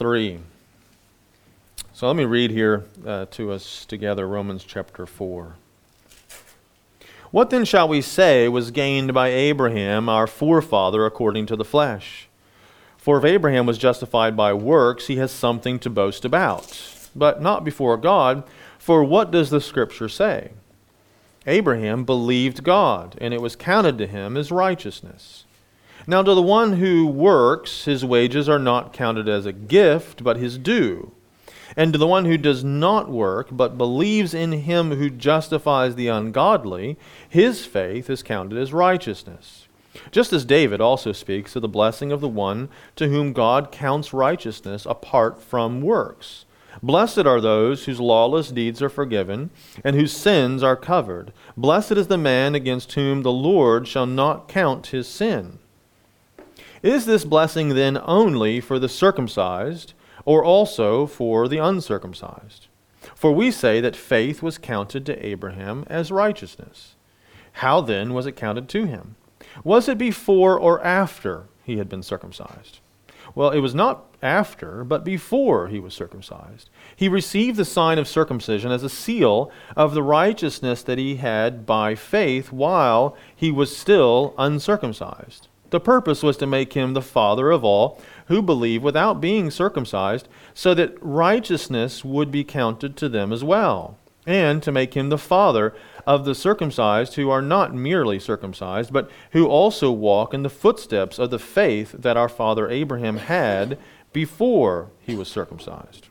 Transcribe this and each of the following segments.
3. So let me read here to us together, Romans chapter 4. What then shall we say was gained by Abraham, our forefather, according to the flesh? For if Abraham was justified by works, he has something to boast about, but not before God. For what does the Scripture say? Abraham believed God, and it was counted to him as righteousness. Now to the one who works, his wages are not counted as a gift, but his due. And to the one who does not work, but believes in him who justifies the ungodly, his faith is counted as righteousness. Just as David also speaks of the blessing of the one to whom God counts righteousness apart from works. Blessed are those whose lawless deeds are forgiven, and whose sins are covered. Blessed is the man against whom the Lord shall not count his sin. Is this blessing then only for the circumcised, or also for the uncircumcised? For we say that faith was counted to Abraham as righteousness. How then was it counted to him? Was it before or after he had been circumcised? Well, it was not after, but before he was circumcised. He received the sign of circumcision as a seal of the righteousness that he had by faith while he was still uncircumcised. The purpose was to make him the father of all who believe without being circumcised, so that righteousness would be counted to them as well, and to make him the father of the circumcised who are not merely circumcised, but who also walk in the footsteps of the faith that our father Abraham had before he was circumcised.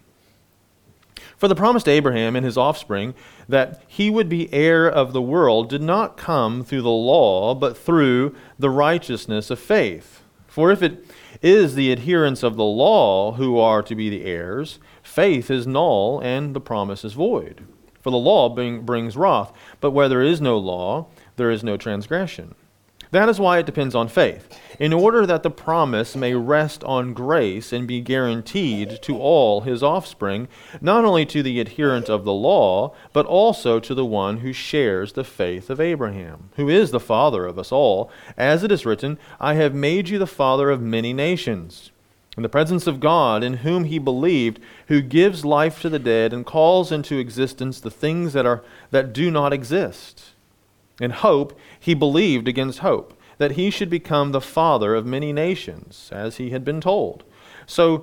For the promise to Abraham and his offspring that he would be heir of the world did not come through the law, but through the righteousness of faith. For if it is the adherents of the law who are to be the heirs, faith is null and the promise is void. For the law brings wrath, but where there is no law, there is no transgression. That is why it depends on faith, in order that the promise may rest on grace and be guaranteed to all his offspring, not only to the adherent of the law, but also to the one who shares the faith of Abraham, who is the father of us all. As it is written, I have made you the father of many nations. In the presence of God, in whom he believed, who gives life to the dead and calls into existence the things that do not exist. In hope, he believed against hope, that he should become the father of many nations, as he had been told. So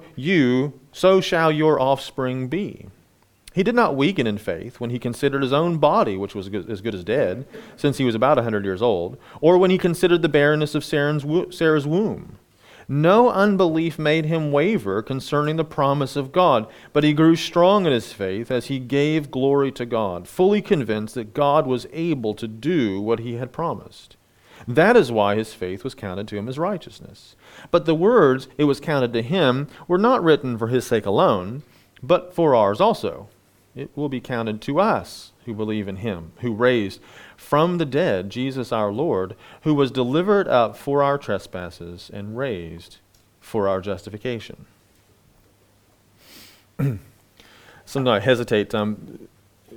shall your offspring be. He did not weaken in faith when he considered his own body, which was as good as dead, since he was about 100 years old, or when he considered the barrenness of Sarah's womb. No unbelief made him waver concerning the promise of God, but he grew strong in his faith as he gave glory to God, fully convinced that God was able to do what he had promised. That is why his faith was counted to him as righteousness. But the words, it was counted to him, were not written for his sake alone, but for ours also. It will be counted to us who believe in him, who raised from the dead Jesus our Lord, who was delivered up for our trespasses and raised for our justification. Sometimes I hesitate. When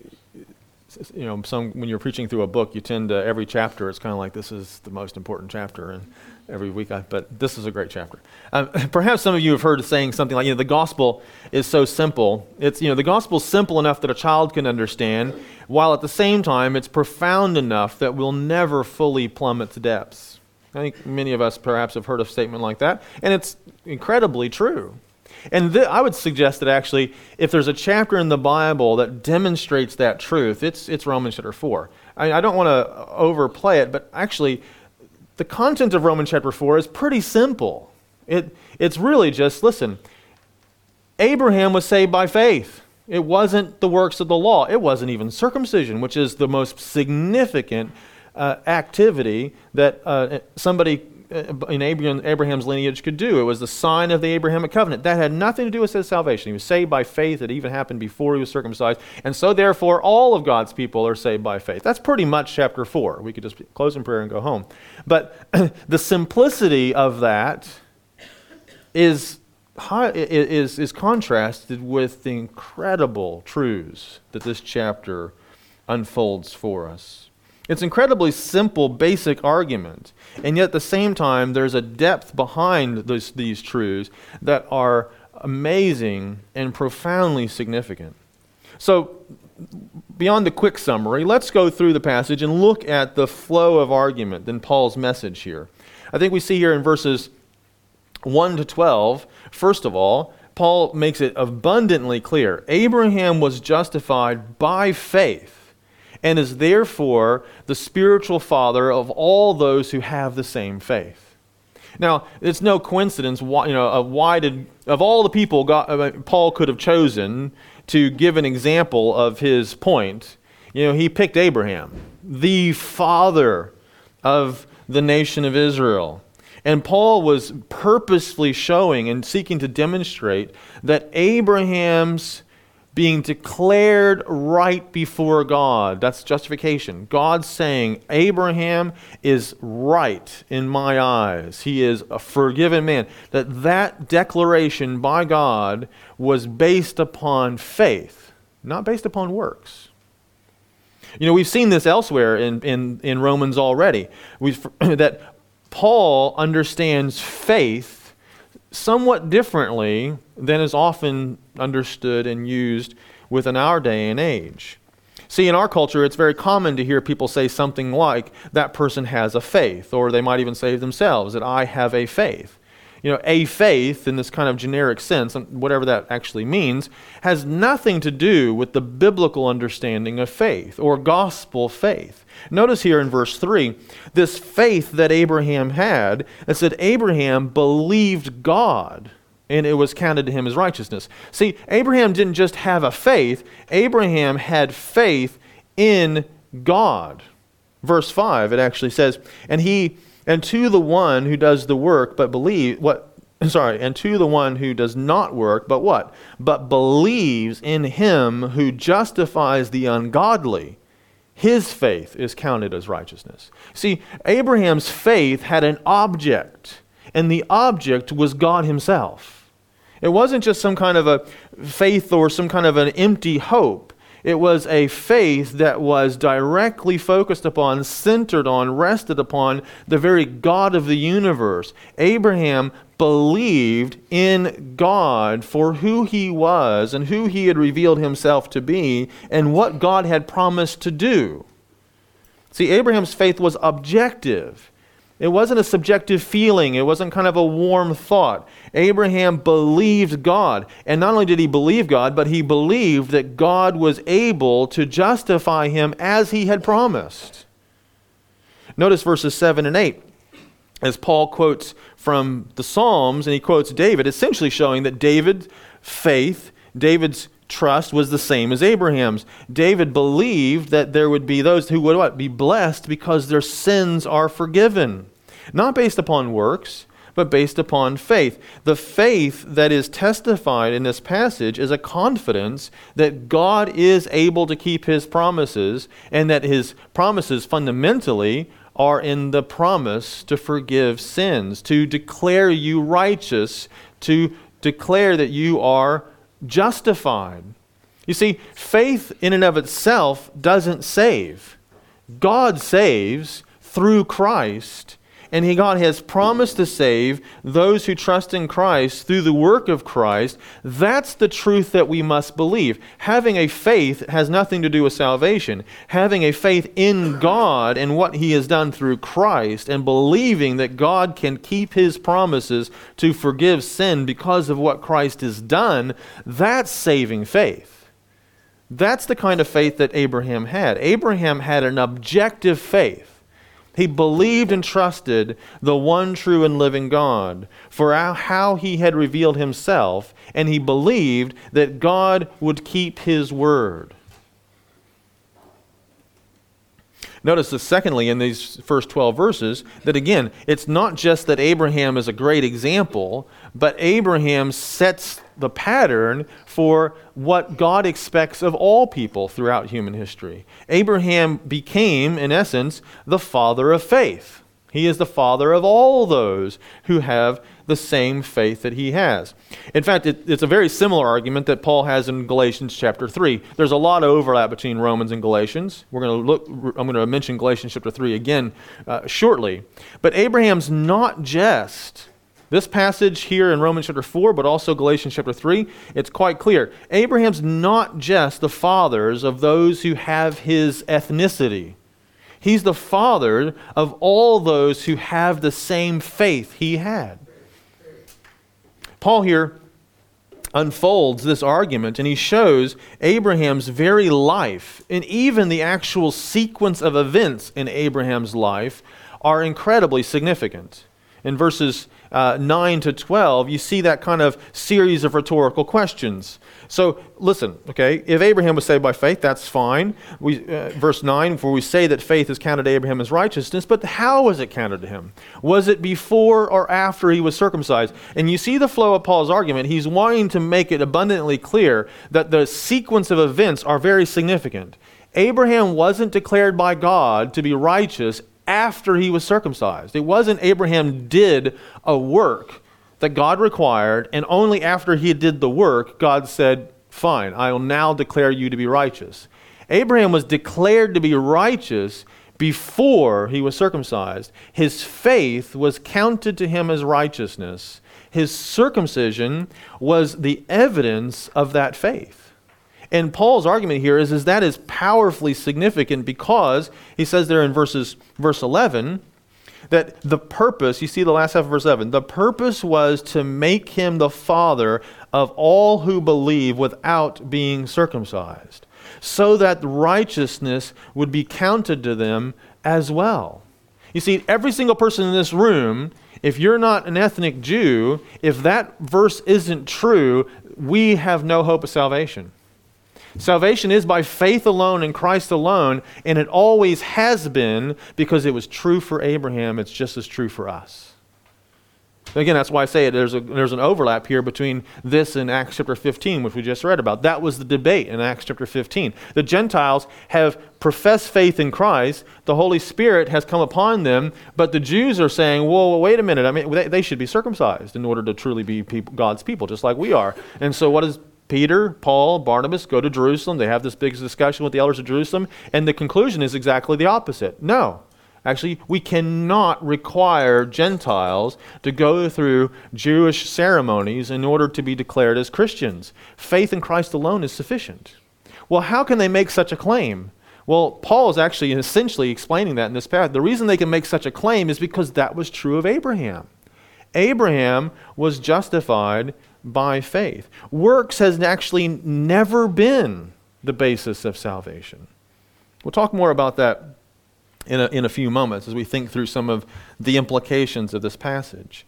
you're preaching through a book, you tend to, every chapter, it's kind of like this is the most important chapter, and every week, but this is a great chapter. Perhaps some of you have heard saying something like, the gospel is so simple. It's, the gospel's simple enough that a child can understand, while at the same time it's profound enough that we'll never fully plumb its depths. I think many of us perhaps have heard a statement like that, and it's incredibly true. And I would suggest that actually, if there's a chapter in the Bible that demonstrates that truth, it's Romans chapter 4. I don't want to overplay it, but actually, the content of Romans chapter 4 is pretty simple. It's really just, listen, Abraham was saved by faith. It wasn't the works of the law. It wasn't even circumcision, which is the most significant activity that somebody in Abraham's lineage could do. It was the sign of the Abrahamic covenant. That had nothing to do with his salvation. He was saved by faith. It even happened before he was circumcised. And so therefore, all of God's people are saved by faith. That's pretty much chapter 4. We could just close in prayer and go home. But the simplicity of that is contrasted with the incredible truths that this chapter unfolds for us. It's incredibly simple, basic argument, and yet at the same time, there's a depth behind these truths that are amazing and profoundly significant. So, beyond the quick summary, let's go through the passage and look at the flow of argument in Paul's message here. I think we see here in verses 1 to 12, first of all, Paul makes it abundantly clear. Abraham was justified by faith and is therefore the spiritual father of all those who have the same faith. Now, it's no coincidence, of all the people Paul could have chosen to give an example of his point, he picked Abraham, the father of the nation of Israel. And Paul was purposefully showing and seeking to demonstrate that Abraham's being declared right before God, that's justification. God saying, Abraham is right in my eyes. He is a forgiven man. That declaration by God was based upon faith, not based upon works. We've seen this elsewhere in Romans already. That Paul understands faith somewhat differently than is often understood and used within our day and age. See, in our culture, it's very common to hear people say something like, that person has a faith, or they might even say themselves that I have a faith. A faith, in this kind of generic sense, whatever that actually means, has nothing to do with the biblical understanding of faith or gospel faith. Notice here in verse 3, this faith that Abraham had, it said Abraham believed God, and it was counted to him as righteousness. See, Abraham didn't just have a faith, Abraham had faith in God. Verse 5, it actually says, and to the one who does the work, and to the one who does not work, but what? But believes in him who justifies the ungodly, his faith is counted as righteousness. See, Abraham's faith had an object, and the object was God himself. It wasn't just some kind of a faith or some kind of an empty hope. It was a faith that was directly focused upon, centered on, rested upon the very God of the universe. Abraham believed in God for who he was and who he had revealed himself to be and what God had promised to do. See, Abraham's faith was objective. It wasn't a subjective feeling. It wasn't kind of a warm thought. Abraham believed God. And not only did he believe God, but he believed that God was able to justify him as he had promised. Notice verses 7 and 8. As Paul quotes from the Psalms, and he quotes David, essentially showing that David's faith, David's trust was the same as Abraham's. David believed that there would be those who would what? Be blessed because their sins are forgiven. Not based upon works, but based upon faith. The faith that is testified in this passage is a confidence that God is able to keep his promises, and that his promises fundamentally are in the promise to forgive sins, to declare you righteous, to declare that you are justified. You see, faith in and of itself doesn't save. God saves through Christ, and God has promised to save those who trust in Christ through the work of Christ. That's the truth that we must believe. Having a faith has nothing to do with salvation. Having a faith in God and what he has done through Christ, and believing that God can keep his promises to forgive sin because of what Christ has done, that's saving faith. That's the kind of faith that Abraham had. Abraham had an objective faith. He believed and trusted the one true and living God for how he had revealed himself, and he believed that God would keep his word. Notice that secondly, in these first 12 verses, that again, it's not just that Abraham is a great example, but Abraham sets the pattern for what God expects of all people throughout human history. Abraham became, in essence, the father of faith. He is the father of all those who have the same faith that he has. In fact, it's a very similar argument that Paul has in Galatians chapter 3. There's a lot of overlap between Romans and Galatians. I'm going to mention Galatians chapter 3 again shortly. But Abraham's not just This passage here in Romans chapter 4, but also Galatians chapter 3, it's quite clear. Abraham's not just the father of those who have his ethnicity. He's the father of all those who have the same faith he had. Paul here unfolds this argument, and he shows Abraham's very life, and even the actual sequence of events in Abraham's life are incredibly significant. In verses 9 to 12, you see that kind of series of rhetorical questions. So listen, okay, if Abraham was saved by faith, that's fine. Verse 9, for we say that faith is counted to Abraham as righteousness, but how was it counted to him? Was it before or after he was circumcised? And you see the flow of Paul's argument. He's wanting to make it abundantly clear that the sequence of events are very significant. Abraham wasn't declared by God to be righteous after he was circumcised. It wasn't Abraham did a work that God required, and only after he did the work, God said, fine, I will now declare you to be righteous. Abraham was declared to be righteous before he was circumcised. His faith was counted to him as righteousness. His circumcision was the evidence of that faith. And Paul's argument here is that is powerfully significant because he says there in verse 11 that the purpose, you see the last half of verse 7, the purpose was to make him the father of all who believe without being circumcised, so that righteousness would be counted to them as well. You see, every single person in this room, if you're not an ethnic Jew, if that verse isn't true, we have no hope of salvation. Salvation is by faith alone in Christ alone, and it always has been because it was true for Abraham. It's just as true for us. Again, that's why I say there's an overlap here between this and Acts chapter 15, which we just read about. That was the debate in Acts chapter 15. The Gentiles have professed faith in Christ. The Holy Spirit has come upon them, but the Jews are saying, well, wait a minute. I mean, they should be circumcised in order to truly be God's people, just like we are. And so what does Peter, Paul, Barnabas go to Jerusalem? They have this big discussion with the elders of Jerusalem, and the conclusion is exactly the opposite. No. Actually, we cannot require Gentiles to go through Jewish ceremonies in order to be declared as Christians. Faith in Christ alone is sufficient. Well, how can they make such a claim? Well, Paul is actually essentially explaining that in this passage. The reason they can make such a claim is because that was true of Abraham. Abraham was justified by faith. Works has actually never been the basis of salvation. We'll talk more about that in a few moments as we think through some of the implications of this passage.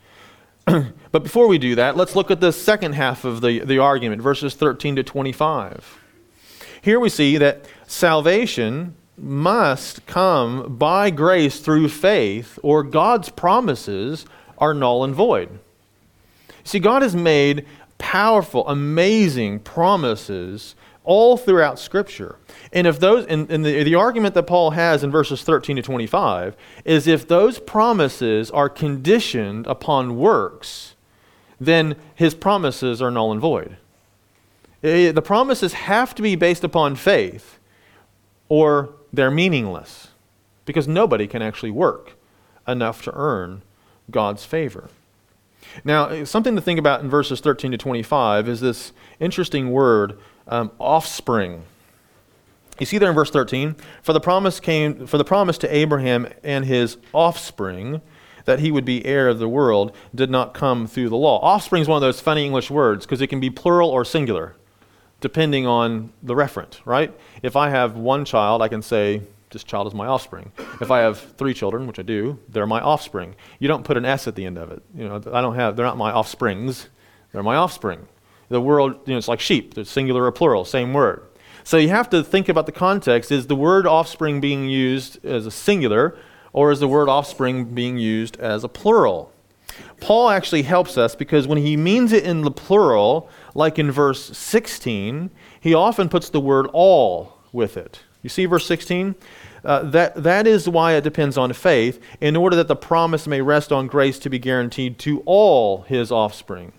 But before we do that, let's look at the second half of the argument, verses 13 to 25. Here we see that salvation must come by grace through faith, or God's promises are null and void. See, God has made powerful, amazing promises all throughout Scripture. And if those, and the argument that Paul has in verses 13 to 25 is if those promises are conditioned upon works, then his promises are null and void. The promises have to be based upon faith, or they're meaningless, because nobody can actually work enough to earn God's favor. Now, something to think about in verses 13 to 25 is this interesting word, offspring. You see there in verse 13, for the promise to Abraham and his offspring, that he would be heir of the world, did not come through the law. Offspring is one of those funny English words because it can be plural or singular, depending on the referent, right? If I have one child, I can say, this child is my offspring. If I have 3 children, which I do, they're my offspring. You don't put an S at the end of it. They're not my offsprings, they're my offspring. The world, it's like sheep, there's singular or plural, same word. So you have to think about the context. Is the word offspring being used as a singular, or is the word offspring being used as a plural? Paul actually helps us because when he means it in the plural, like in verse 16, he often puts the word all with it. You see verse 16? That is why it depends on faith, in order that the promise may rest on grace to be guaranteed to all his offspring.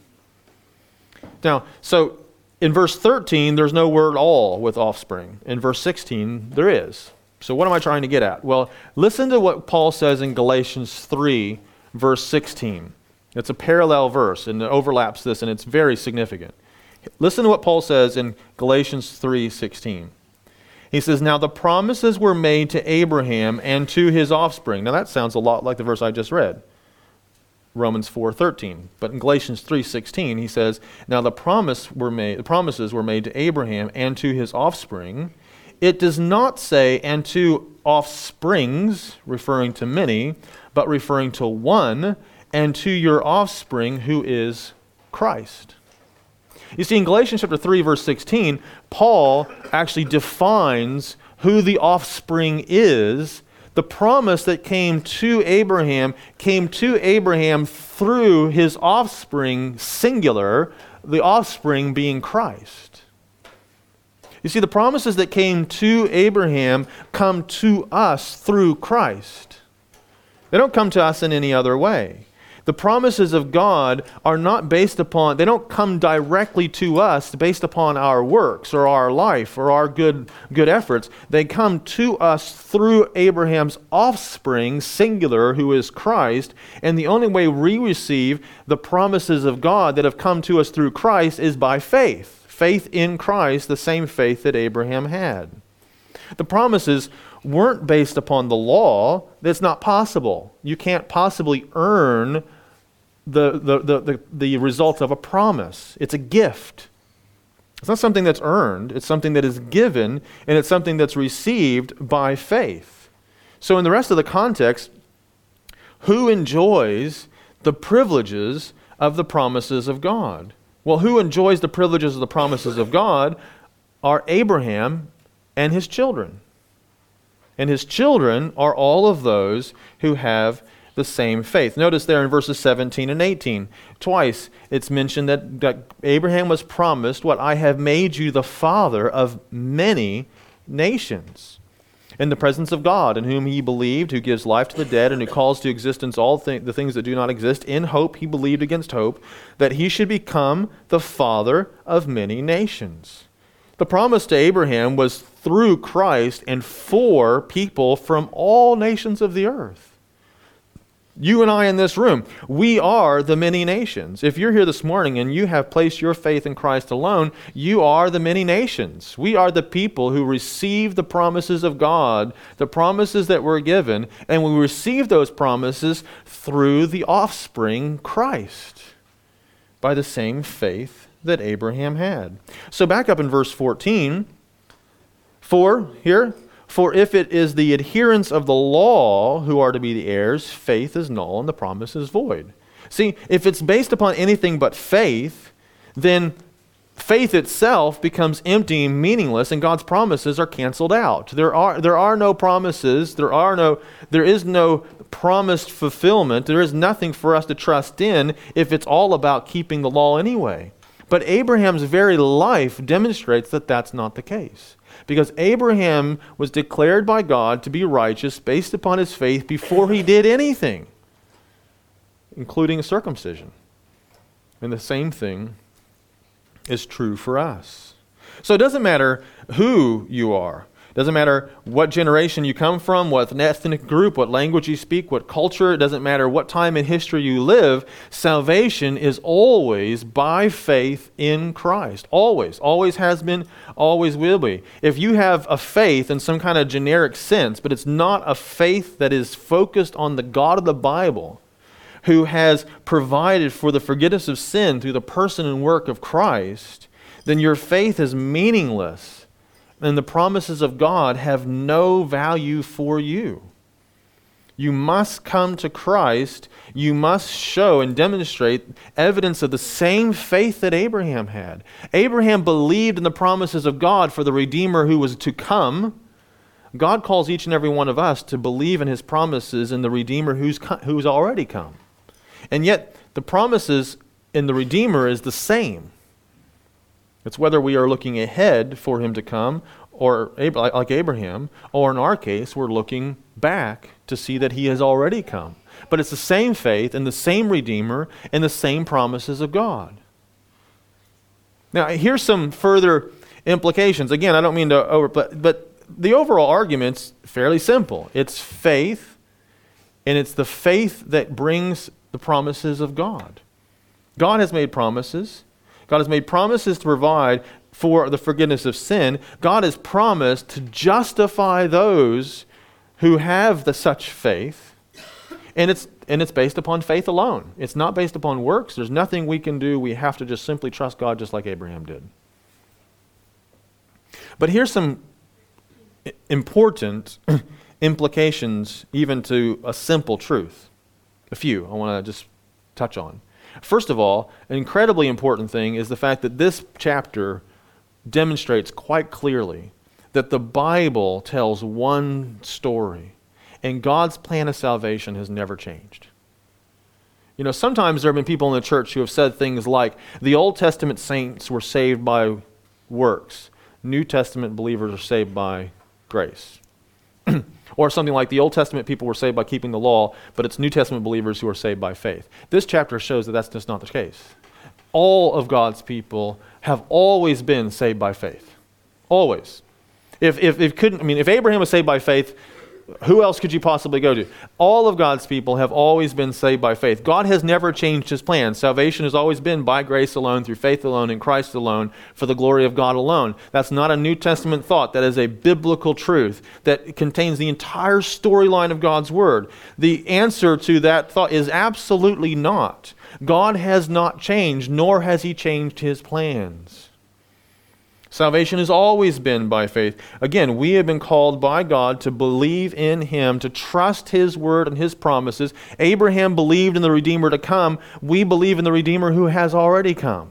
Now, so in verse 13, there's no word all with offspring. In verse 16, there is. So what am I trying to get at? Well, listen to what Paul says in Galatians 3, verse 16. It's a parallel verse, and it overlaps this, and it's very significant. Listen to what Paul says in Galatians 3:16. He says, "Now the promises were made to Abraham and to his offspring." Now that sounds a lot like the verse I just read, Romans 4:13. But in Galatians 3:16, he says, "Now the promises were made to Abraham and to his offspring." It does not say, "and to offsprings," referring to many, but referring to one, "and to your offspring, who is Christ." You see, in Galatians chapter 3, verse 16, Paul actually defines who the offspring is. The promise that came to Abraham through his offspring, singular, the offspring being Christ. You see, the promises that came to Abraham come to us through Christ. They don't come to us in any other way. The promises of God are not based upon, they don't come directly to us based upon our works or our life or our good efforts. They come to us through Abraham's offspring, singular, who is Christ. And the only way we receive the promises of God that have come to us through Christ is by faith. Faith in Christ, the same faith that Abraham had. The promises weren't based upon the law. That's not possible. You can't possibly earn the result of a promise. It's a gift. It's not something that's earned. It's something that is given, and it's something that's received by faith. So in the rest of the context, who enjoys the privileges of the promises of God? Well, who enjoys the privileges of the promises of God are Abraham and his children. And his children are all of those who have the same faith. Notice there in verses 17 and 18, twice it's mentioned that Abraham was promised, what? "I have made you the father of many nations." In the presence of God, in whom he believed, who gives life to the dead, and who calls to existence all the things that do not exist, in hope he believed against hope, that he should become the father of many nations. The promise to Abraham was through Christ and for people from all nations of the earth. You and I in this room, we are the many nations. If you're here this morning and you have placed your faith in Christ alone, you are the many nations. We are the people who receive the promises of God, the promises that were given, and we receive those promises through the offspring, Christ, by the same faith that Abraham had. So back up in verse 14, for if it is the adherents of the law who are to be the heirs, faith is null and the promise is void. See, if it's based upon anything but faith, then faith itself becomes empty and meaningless, and God's promises are canceled out. There are no promises, there is no promised fulfillment, there is nothing for us to trust in if it's all about keeping the law anyway. But Abraham's very life demonstrates that that's not the case. Because Abraham was declared by God to be righteous based upon his faith before he did anything, including circumcision. And the same thing is true for us. So it doesn't matter who you are. It doesn't matter what generation you come from, what ethnic group, what language you speak, what culture. It doesn't matter what time in history you live. Salvation is always by faith in Christ. Always. Always has been, always will be. If you have a faith in some kind of generic sense, but it's not a faith that is focused on the God of the Bible, who has provided for the forgiveness of sin through the person and work of Christ, then your faith is meaningless. And the promises of God have no value for you. You must come to Christ. You must show and demonstrate evidence of the same faith that Abraham had. Abraham believed in the promises of God for the Redeemer who was to come. God calls each and every one of us to believe in his promises in the Redeemer who's already come. And yet, the promises in the Redeemer is the same. It's whether we are looking ahead for him to come, or like Abraham, or in our case, we're looking back to see that he has already come. But it's the same faith and the same Redeemer and the same promises of God. Now, here's some further implications. Again, I don't mean to but the overall argument's fairly simple. It's faith, and it's the faith that brings the promises of God. God has made promises. God has made promises to provide for the forgiveness of sin. God has promised to justify those who have such faith. And it's based upon faith alone. It's not based upon works. There's nothing we can do. We have to just simply trust God just like Abraham did. But here's some important implications even to a simple truth. A few I want to just touch on. First of all, an incredibly important thing is the fact that this chapter demonstrates quite clearly that the Bible tells one story, and God's plan of salvation has never changed. You know, sometimes there have been people in the church who have said things like, the Old Testament saints were saved by works. New Testament believers are saved by grace. Or something like the Old Testament people were saved by keeping the law, but it's New Testament believers who are saved by faith. This chapter shows that that's just not the case. All of God's people have always been saved by faith. Always. If Abraham was saved by faith, who else could you possibly go to? All of God's people have always been saved by faith. God has never changed his plan. Salvation has always been by grace alone, through faith alone, in Christ alone, for the glory of God alone. That's not a New Testament thought. That is a biblical truth that contains the entire storyline of God's Word. The answer to that thought is absolutely not. God has not changed, nor has he changed his plans. Salvation has always been by faith. Again, we have been called by God to believe in him, to trust his word and his promises. Abraham believed in the Redeemer to come. We believe in the Redeemer who has already come.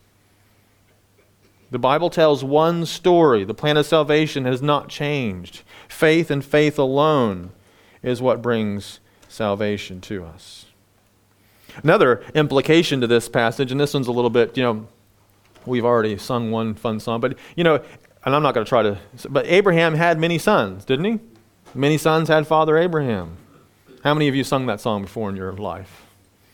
The Bible tells one story. The plan of salvation has not changed. Faith and faith alone is what brings salvation to us. Another implication to this passage, and this one's a little bit, we've already sung one fun song, but, and I'm not going to try to, but Abraham had many sons, didn't he? Many sons had Father Abraham. How many of you sung that song before in your life?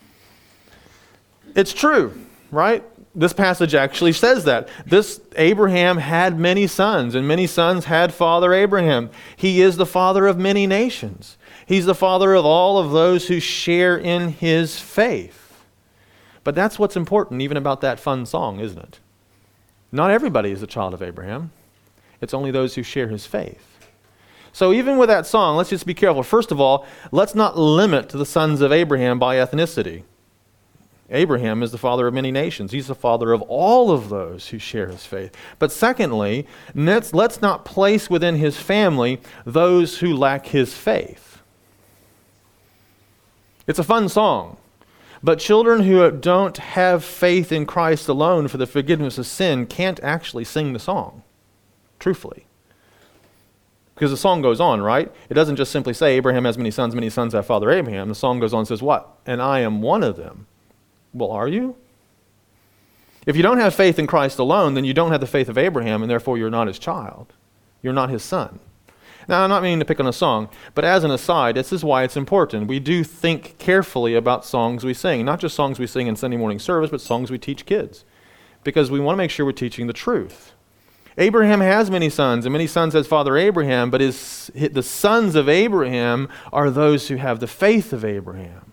It's true, right? This passage actually says that. This Abraham had many sons, and many sons had Father Abraham. He is the father of many nations. He's the father of all of those who share in his faith. But that's what's important even about that fun song, isn't it? Not everybody is a child of Abraham. It's only those who share his faith. So even with that song, let's just be careful. First of all, let's not limit the sons of Abraham by ethnicity. Abraham is the father of many nations. He's the father of all of those who share his faith. But secondly, let's not place within his family those who lack his faith. It's a fun song. But children who don't have faith in Christ alone for the forgiveness of sin can't actually sing the song, truthfully. Because the song goes on, right? It doesn't just simply say, Abraham has many sons have Father Abraham. The song goes on and says, what? And I am one of them. Well, are you? If you don't have faith in Christ alone, then you don't have the faith of Abraham, and therefore you're not his child. You're not his son. Now, I'm not meaning to pick on a song, but as an aside, this is why it's important. We do think carefully about songs we sing, not just songs we sing in Sunday morning service, but songs we teach kids, because we want to make sure we're teaching the truth. Abraham has many sons, and many sons has Father Abraham, but the sons of Abraham are those who have the faith of Abraham.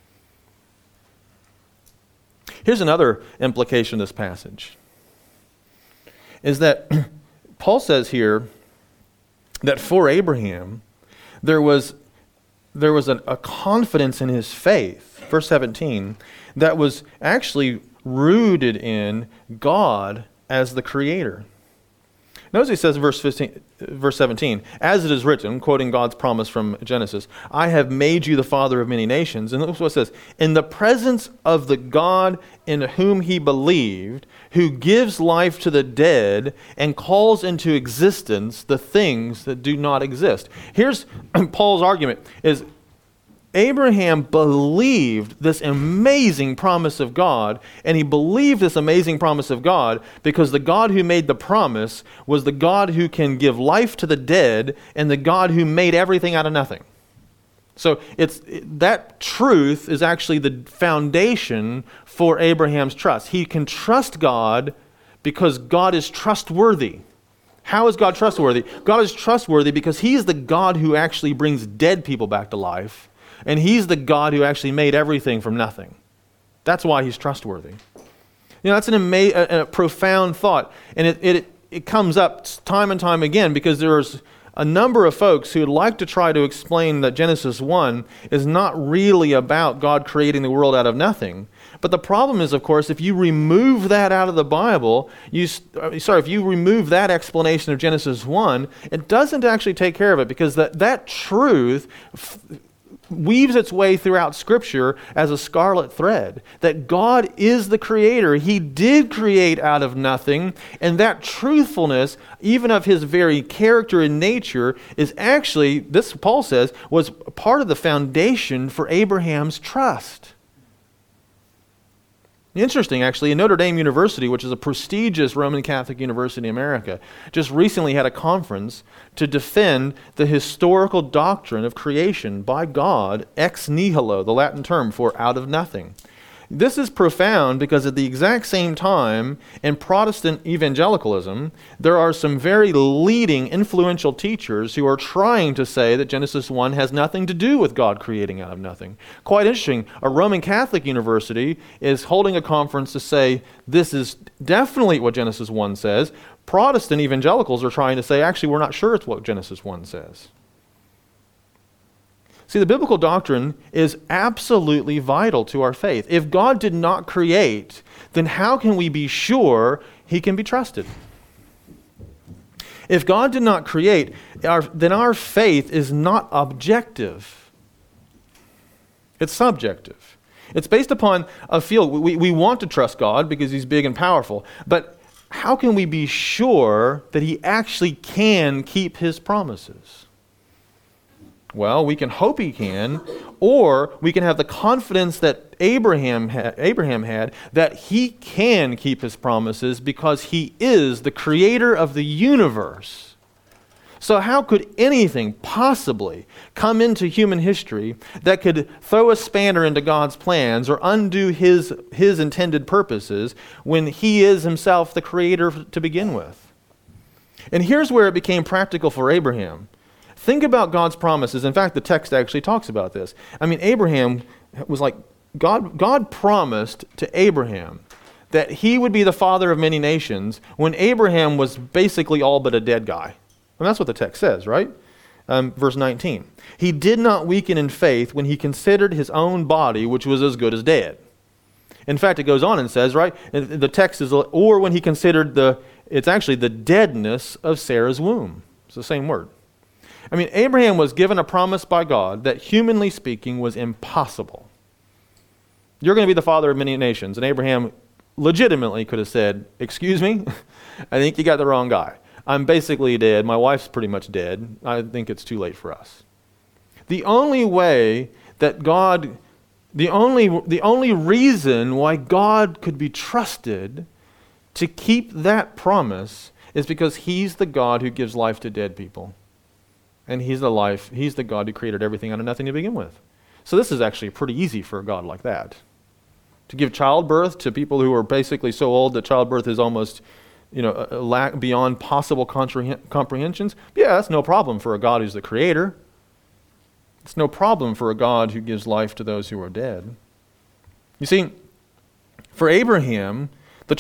Here's another implication of this passage, is that Paul says here that for Abraham, there was a confidence in his faith, verse 17, that was actually rooted in God as the Creator. Notice he says in verse 17, as it is written, quoting God's promise from Genesis, I have made you the father of many nations. And look what it says, in the presence of the God in whom he believed, who gives life to the dead and calls into existence the things that do not exist. Here's Paul's argument, is Abraham believed this amazing promise of God, and he believed this amazing promise of God because the God who made the promise was the God who can give life to the dead and the God who made everything out of nothing. So that truth is actually the foundation for Abraham's trust. He can trust God because God is trustworthy. How is God trustworthy? God is trustworthy because he's the God who actually brings dead people back to life, and he's the God who actually made everything from nothing. That's why he's trustworthy. That's a profound thought, and it comes up time and time again because there's a number of folks who would like to try to explain that Genesis 1 is not really about God creating the world out of nothing. But the problem is, of course, if you remove that out of the Bible, if you remove that explanation of Genesis 1, it doesn't actually take care of it, because that truth weaves its way throughout Scripture as a scarlet thread, that God is the creator. He did create out of nothing, and that truthfulness, even of his very character and nature, is actually, this Paul says, was part of the foundation for Abraham's trust. Interesting, actually, Notre Dame University, which is a prestigious Roman Catholic university in America, just recently had a conference to defend the historical doctrine of creation by God, ex nihilo, the Latin term for out of nothing. This is profound because at the exact same time in Protestant evangelicalism, there are some very leading, influential teachers who are trying to say that Genesis 1 has nothing to do with God creating out of nothing. Quite interesting. A Roman Catholic university is holding a conference to say this is definitely what Genesis 1 says. Protestant evangelicals are trying to say, actually, we're not sure it's what Genesis 1 says. See, the biblical doctrine is absolutely vital to our faith. If God did not create, then how can we be sure he can be trusted? If God did not create, then our faith is not objective. It's subjective. It's based upon a feel. We want to trust God because he's big and powerful, but how can we be sure that he actually can keep his promises? Well, we can hope he can, or we can have the confidence that Abraham had that he can keep his promises because he is the creator of the universe. So how could anything possibly come into human history that could throw a spanner into God's plans or undo his intended purposes when he is himself the creator to begin with? And here's where it became practical for Abraham. Think about God's promises. In fact, the text actually talks about this. I mean, Abraham was like, God promised to Abraham that he would be the father of many nations when Abraham was basically all but a dead guy. And that's what the text says, right? Verse 19. He did not weaken in faith when he considered his own body, which was as good as dead. In fact, it goes on and says, right? The text is, or when he considered it's actually the deadness of Sarah's womb. It's the same word. I mean, Abraham was given a promise by God that, humanly speaking, was impossible. You're going to be the father of many nations. And Abraham legitimately could have said, excuse me, I think you got the wrong guy. I'm basically dead. My wife's pretty much dead. I think it's too late for us. The only way that the only reason why God could be trusted to keep that promise is because he's the God who gives life to dead people. And he's the God who created everything out of nothing to begin with. So this is actually pretty easy for a God like that. To give childbirth to people who are basically so old that childbirth is almost, beyond possible comprehensions. Yeah, that's no problem for a God who's the creator. It's no problem for a God who gives life to those who are dead. You see, for Abraham, the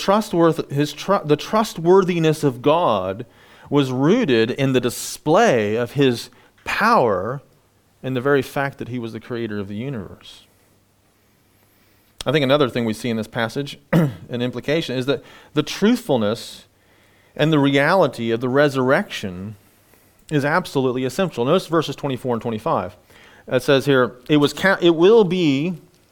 trustworthiness of God was rooted in the display of his power and the very fact that he was the creator of the universe. I think another thing we see in this passage, an implication, is that the truthfulness and the reality of the resurrection is absolutely essential. Notice verses 24 and 25. It says here, it will be,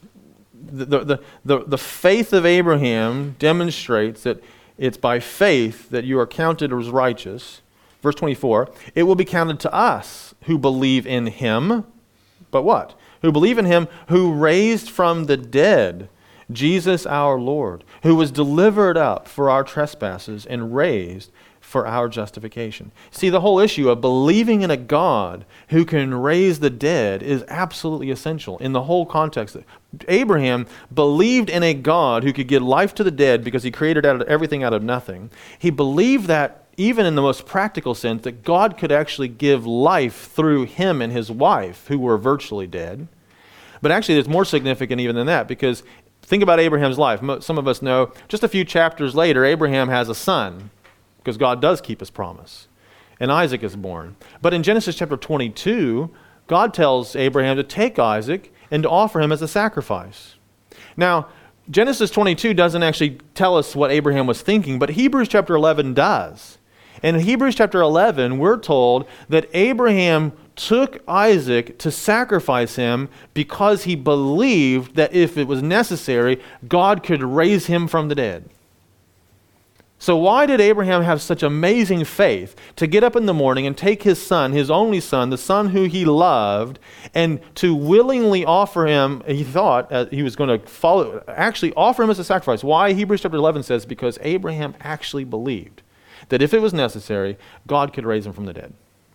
the faith of Abraham demonstrates that it's by faith that you are counted as righteous. Verse 24, it will be counted to us who believe in him. But what? Who believe in him who raised from the dead Jesus our Lord, who was delivered up for our trespasses and raised for our justification. See, the whole issue of believing in a God who can raise the dead is absolutely essential in the whole context. Abraham believed in a God who could give life to the dead because he created everything out of nothing. He believed that, even in the most practical sense, that God could actually give life through him and his wife, who were virtually dead. But actually, it's more significant even than that, because think about Abraham's life. Some of us know just a few chapters later, Abraham has a son, because God does keep his promise. And Isaac is born. But in Genesis chapter 22, God tells Abraham to take Isaac and to offer him as a sacrifice. Now, Genesis 22 doesn't actually tell us what Abraham was thinking, but Hebrews chapter 11 does. And in Hebrews chapter 11, we're told that Abraham took Isaac to sacrifice him because he believed that if it was necessary, God could raise him from the dead. So why did Abraham have such amazing faith to get up in the morning and take his son, his only son, the son who he loved, and to willingly offer him, he thought he was going to actually offer him as a sacrifice? Why? Hebrews chapter 11 says, because Abraham actually believed that if it was necessary, God could raise him from the dead.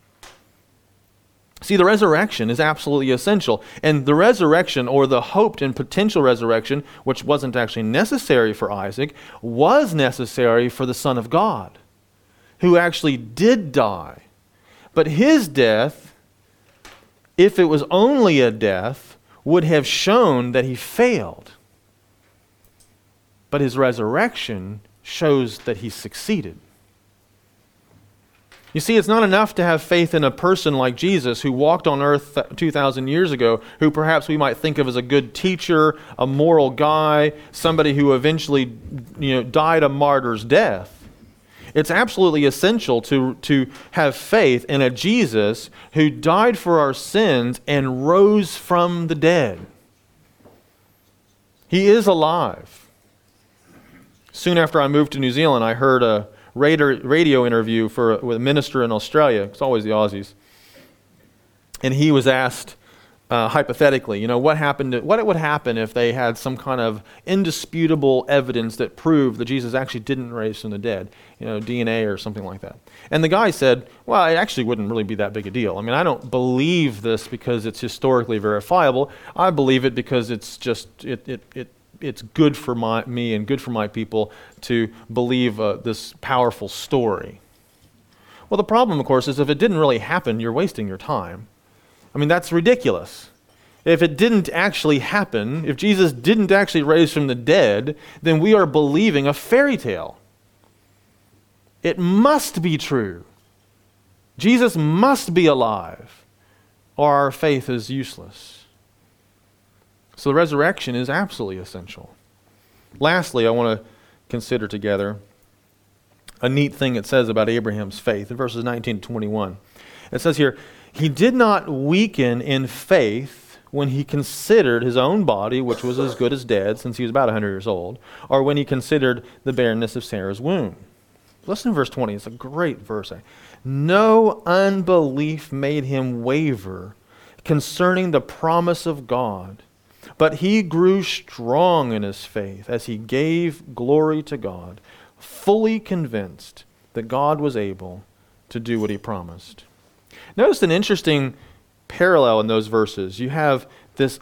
See, the resurrection is absolutely essential. And the resurrection, or the hoped and potential resurrection, which wasn't actually necessary for Isaac, was necessary for the Son of God, who actually did die. But his death, if it was only a death, would have shown that he failed. But his resurrection shows that he succeeded. You see, it's not enough to have faith in a person like Jesus who walked on earth 2,000 years ago, who perhaps we might think of as a good teacher, a moral guy, somebody who eventually died a martyr's death. It's absolutely essential to have faith in a Jesus who died for our sins and rose from the dead. He is alive. Soon after I moved to New Zealand, I heard a radio interview with a minister in Australia. It's always the Aussies. And he was asked, hypothetically, what would happen if they had some kind of indisputable evidence that proved that Jesus actually didn't raise from the dead, DNA or something like that. And the guy said, well, it actually wouldn't really be that big a deal. I mean, I don't believe this because it's historically verifiable. I believe it because it's just, it's good for me and good for my people to believe this powerful story. Well, the problem, of course, is if it didn't really happen, you're wasting your time. I mean, that's ridiculous. If it didn't actually happen, if Jesus didn't actually raise from the dead, then we are believing a fairy tale. It must be true. Jesus must be alive, or our faith is useless. So the resurrection is absolutely essential. Lastly, I want to consider together a neat thing it says about Abraham's faith in verses 19 to 21. It says here, he did not weaken in faith when he considered his own body, which was as good as dead since he was about 100 years old, or when he considered the barrenness of Sarah's womb. Listen to verse 20. It's a great verse. No unbelief made him waver concerning the promise of God, but he grew strong in his faith as he gave glory to God, fully convinced that God was able to do what he promised. Notice an interesting parallel in those verses. You have this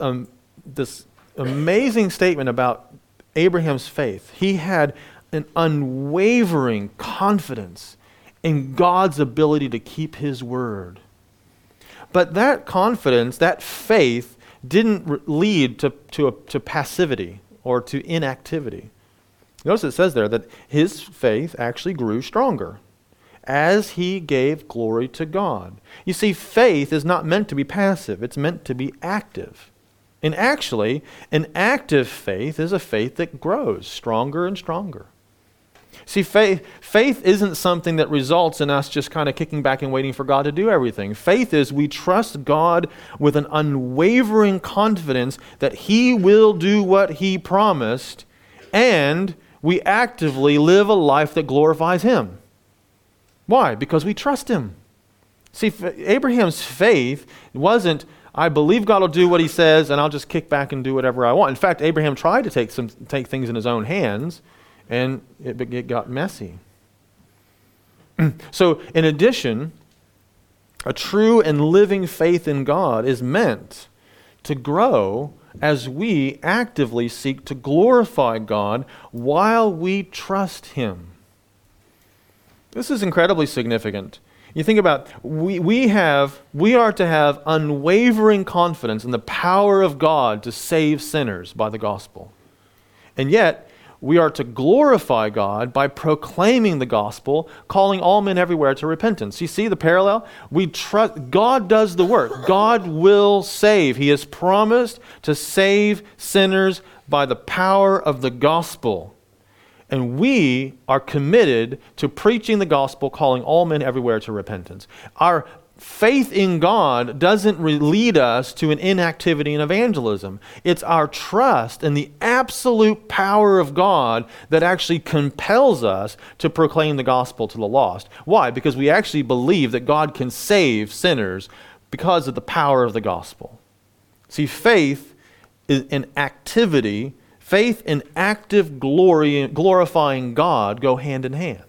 amazing statement about Abraham's faith. He had an unwavering confidence in God's ability to keep his word. But that confidence, that faith, didn't lead to passivity or to inactivity. Notice it says there that his faith actually grew stronger as he gave glory to God. You see, faith is not meant to be passive. It's meant to be active. And actually, an active faith is a faith that grows stronger and stronger. See, faith isn't something that results in us just kind of kicking back and waiting for God to do everything. Faith is we trust God with an unwavering confidence that he will do what he promised, and we actively live a life that glorifies him. Why? Because we trust him. See, Abraham's faith wasn't, I believe God will do what he says, and I'll just kick back and do whatever I want. In fact, Abraham tried to take things in his own hands, and it got messy. So, in addition, a true and living faith in God is meant to grow as we actively seek to glorify God while we trust him. This is incredibly significant. You think about, we are to have unwavering confidence in the power of God to save sinners by the gospel. And yet, we are to glorify God by proclaiming the gospel, calling all men everywhere to repentance. You see the parallel? We trust God does the work. God will save. He has promised to save sinners by the power of the gospel. And we are committed to preaching the gospel, calling all men everywhere to repentance. Our faith in God doesn't lead us to an inactivity in evangelism. It's our trust in the absolute power of God that actually compels us to proclaim the gospel to the lost. Why? Because we actually believe that God can save sinners because of the power of the gospel. See, faith is an activity. Faith and active glorifying God go hand in hand.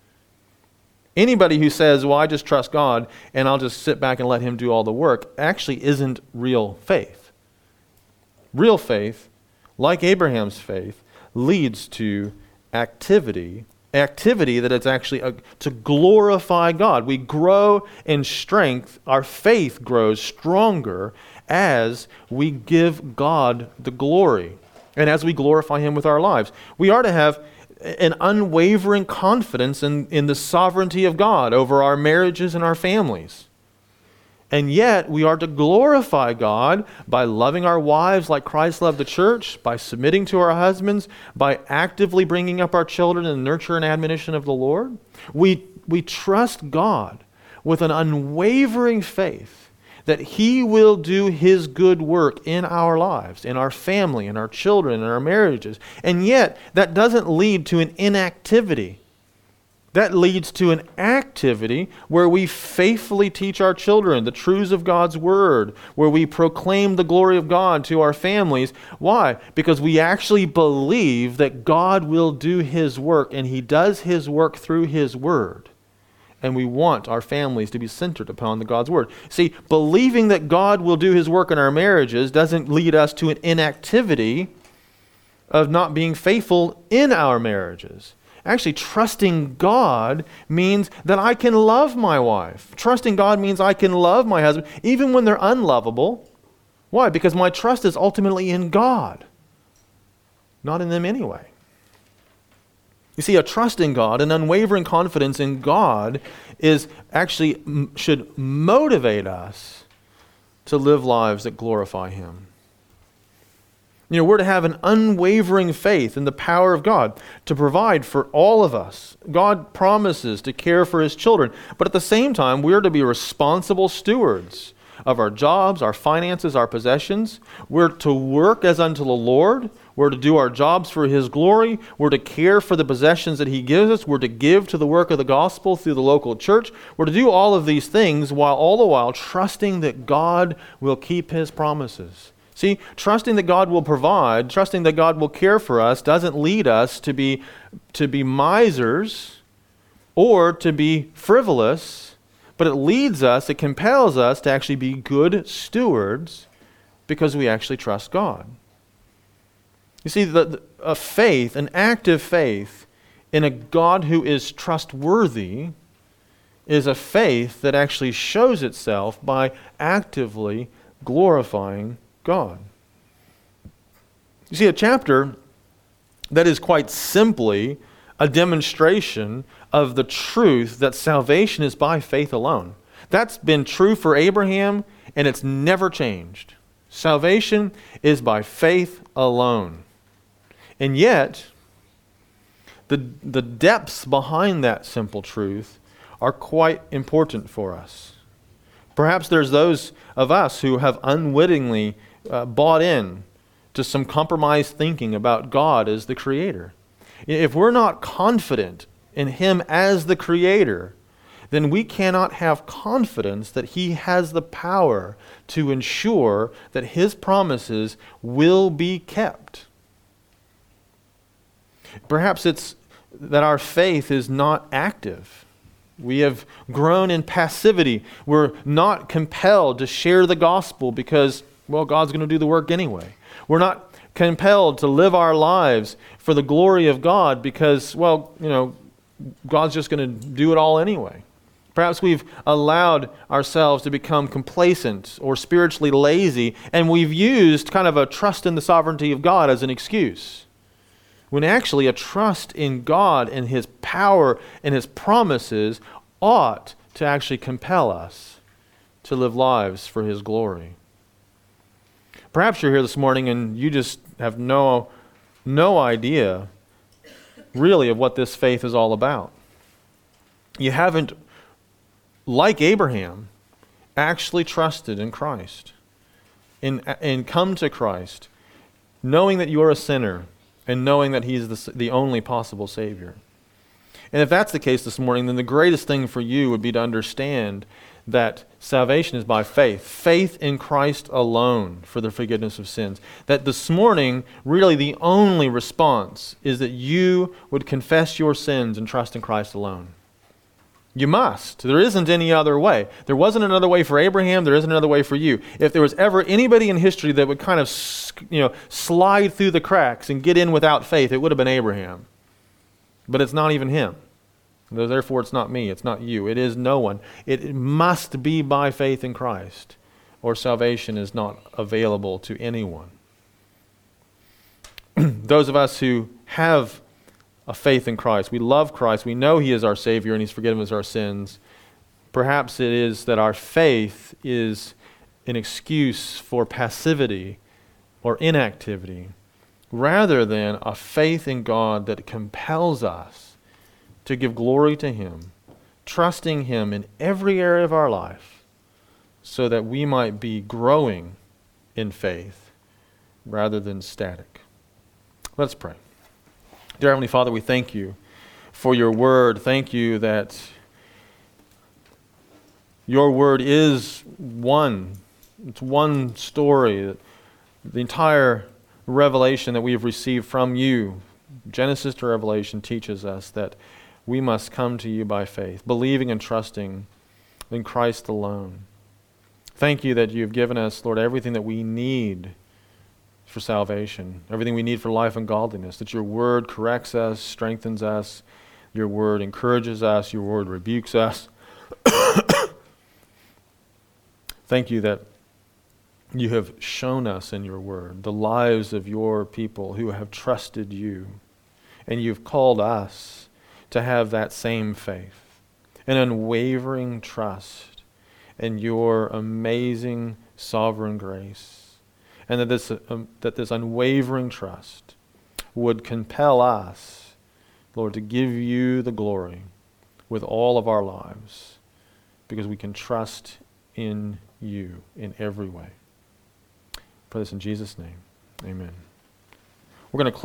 Anybody who says, well, I just trust God and I'll just sit back and let him do all the work, actually isn't real faith. Real faith, like Abraham's faith, leads to activity that it's actually to glorify God. We grow in strength. Our faith grows stronger as we give God the glory. And as we glorify him with our lives, we are to have an unwavering confidence in the sovereignty of God over our marriages and our families. And yet, we are to glorify God by loving our wives like Christ loved the church, by submitting to our husbands, by actively bringing up our children in the nurture and admonition of the Lord. We trust God with an unwavering faith that he will do his good work in our lives, in our family, in our children, in our marriages. And yet, that doesn't lead to an inactivity. That leads to an activity where we faithfully teach our children the truths of God's word, where we proclaim the glory of God to our families. Why? Because we actually believe that God will do his work, and he does his work through his word. And we want our families to be centered upon the God's word. See, believing that God will do his work in our marriages doesn't lead us to an inactivity of not being faithful in our marriages. Actually, trusting God means that I can love my wife. Trusting God means I can love my husband, even when they're unlovable. Why? Because my trust is ultimately in God, not in them anyway. You see, a trust in God, an unwavering confidence in God is actually should motivate us to live lives that glorify him. You know, we're to have an unwavering faith in the power of God to provide for all of us. God promises to care for his children, but at the same time, we are to be responsible stewards of our jobs, our finances, our possessions. We're to work as unto the Lord. We're to do our jobs for his glory. We're to care for the possessions that he gives us. We're to give to the work of the gospel through the local church. We're to do all of these things all the while trusting that God will keep his promises. See, trusting that God will provide, trusting that God will care for us doesn't lead us to be misers or to be frivolous, but it compels us to actually be good stewards because we actually trust God. You see, a faith, an active faith in a God who is trustworthy is a faith that actually shows itself by actively glorifying God. You see, a chapter that is quite simply a demonstration of the truth that salvation is by faith alone. That's been true for Abraham, and it's never changed. Salvation is by faith alone. And yet, the depths behind that simple truth are quite important for us. Perhaps there's those of us who have unwittingly bought in to some compromised thinking about God as the Creator. If we're not confident in him as the Creator, then we cannot have confidence that he has the power to ensure that his promises will be kept. Perhaps it's that our faith is not active. We have grown in passivity. We're not compelled to share the gospel because, well, God's going to do the work anyway. We're not compelled to live our lives for the glory of God because, well, God's just going to do it all anyway. Perhaps we've allowed ourselves to become complacent or spiritually lazy, and we've used kind of a trust in the sovereignty of God as an excuse. When actually a trust in God and His power and His promises ought to actually compel us to live lives for His glory. Perhaps you're here this morning and you just have no idea really of what this faith is all about. You haven't, like Abraham, actually trusted in Christ and come to Christ knowing that you're a sinner and knowing that He's the only possible Savior. And if that's the case this morning, then the greatest thing for you would be to understand that salvation is by faith. Faith in Christ alone for the forgiveness of sins. That this morning, really the only response is that you would confess your sins and trust in Christ alone. You must. There isn't any other way. There wasn't another way for Abraham. There isn't another way for you. If there was ever anybody in history that would kind of slide through the cracks and get in without faith, it would have been Abraham. But it's not even him. Therefore, it's not me. It's not you. It is no one. It must be by faith in Christ, or salvation is not available to anyone. Those of us who have a faith in Christ, we love Christ, we know He is our Savior and He's forgiven us our sins. Perhaps it is that our faith is an excuse for passivity or inactivity, rather than a faith in God that compels us to give glory to Him, trusting Him in every area of our life, so that we might be growing in faith rather than static. Let's pray. Dear Heavenly Father, we thank You for Your Word. Thank You that Your Word is one. It's one story. The entire revelation that we have received from You, Genesis to Revelation, teaches us that we must come to You by faith, believing and trusting in Christ alone. Thank You that You have given us, Lord, everything that we need for salvation, everything we need for life and godliness, that Your Word corrects us, strengthens us, Your Word encourages us, Your Word rebukes us. Thank You that You have shown us in Your Word the lives of Your people who have trusted You, and You've called us to have that same faith, an unwavering trust in Your amazing sovereign grace. And that this unwavering trust would compel us, Lord, to give You the glory with all of our lives, because we can trust in You in every way. I pray this in Jesus' name. Amen. We're going to close.